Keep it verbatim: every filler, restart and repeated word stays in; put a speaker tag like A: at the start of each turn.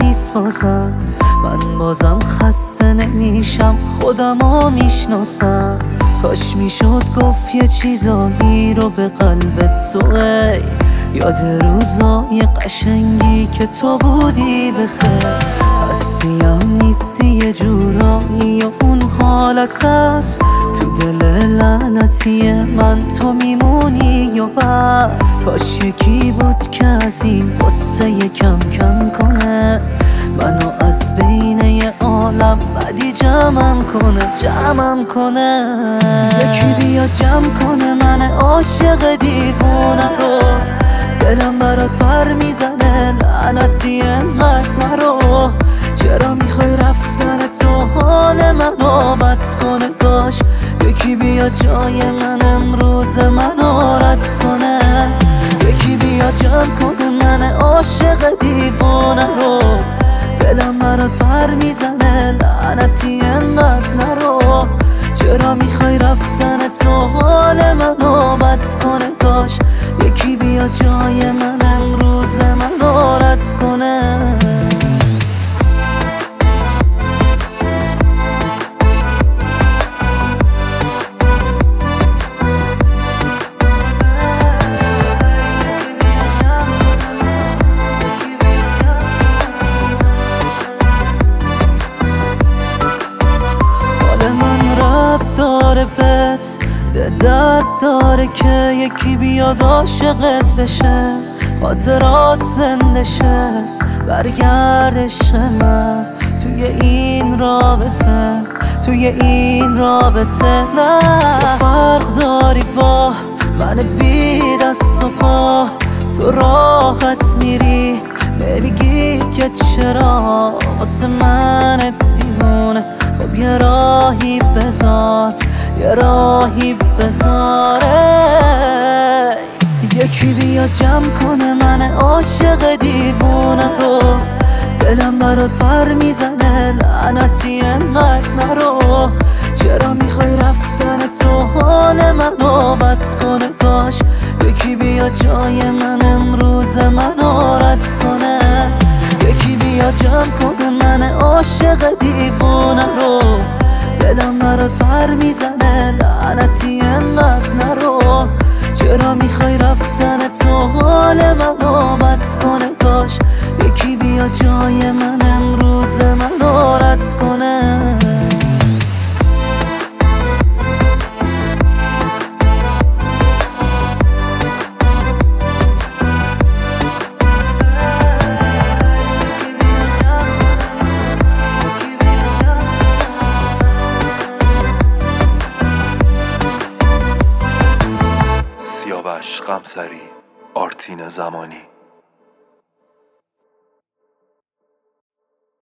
A: نیست بازم. من بازم خسته نمیشم، خودمو میشناسم. کاش میشد گفت یه چیزایی رو به قلبت تو، ای یاد روزای قشنگی که تو بودی بخیر. هستیم نیستی یه جورایی و اون حالت هست تو دل لعنتی من، تو میمونی یا بس. کاش یکی بود که از این غصه کم کم کنه، منو از بین یه عالم بدی جمعم کنه جمعم کنه. یکی بیا جمع کنه من عاشق دیوونه رو، دلم برات پر میزنه لعنتی انقدر نرو. چرا میخوای رفتن تو حال منو بد کنه؟ کاش یکی بیا جای من امروز منو رد کنه. یکی بیا جمع کنه من عاشق دیوونه رو، دلم برات پر میزنه لعنتی انقدر نرو. چرا میخوای رفتن تو حال منو بد کنه؟ کاش یکی بیا جای من امروز منو رد کنه. داره بهت ده درد داره که یکی بیاد عاشقت بشه، خاطرات زنده شه، برگرد عشق من توی این رابطه، توی این رابطه. نه فرق داری با من بی دست و پا، تو راحت میری نمیگی که چرا واسه من دیوونه. خب یه راهی بذار، یه راهی بذاره. یکی بیا جمع کنه من عاشق دیوونه رو، دلم برات پر میزنه لعنتی انقدر نرو. چرا میخوای رفتن تو حال منو بد کنه؟ کاش یکی بیا جای من امروز منو رد کنه. یکی بیا جمع کنه من عاشق دیوونه رو، دلم برات پر میزنه لعنتی انقدر نرو. چرا میخوای رفتن تو حال منو بد کنه؟ کاش یکی بیا جای من امروز منو رد کنه.
B: سیاوش قمصری، آرتین زمانی.